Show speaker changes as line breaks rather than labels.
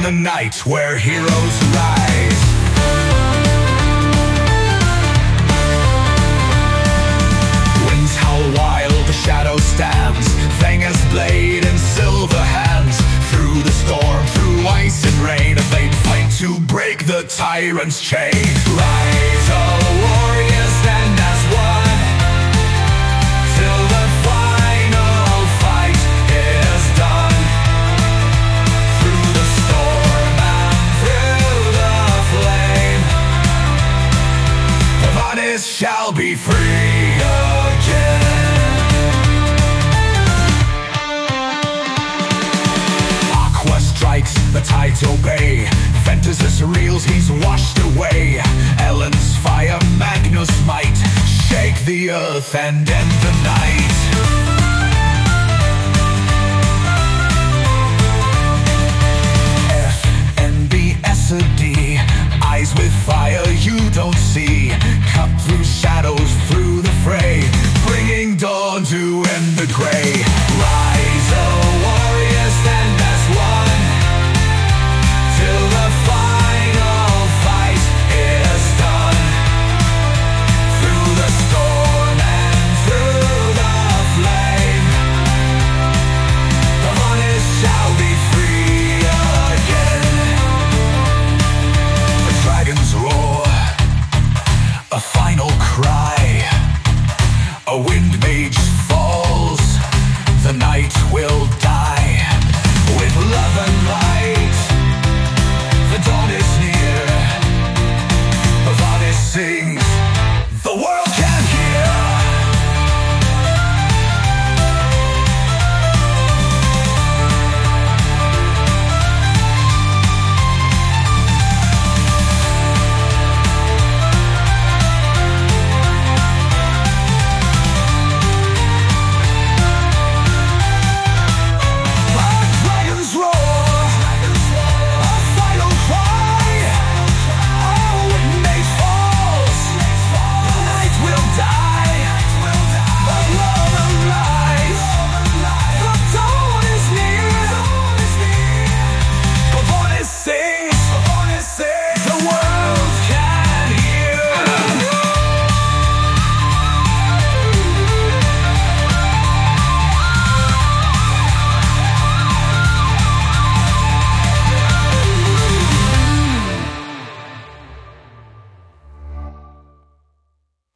the night where heroes rise. Winds howl wild, the shadow stands, Venger's blade in silver hands. Through the storm, through ice and rain, they'd fight to break the tyrant's chain. Rise, all warriors, stand as one, till the final fight is done. Through the storm and through the flame, the bodies shall be free again. Strikes, the tides obey. Ventus reels, he's washed away. Ellen's fire, Magnus' might, shake the earth and end the night.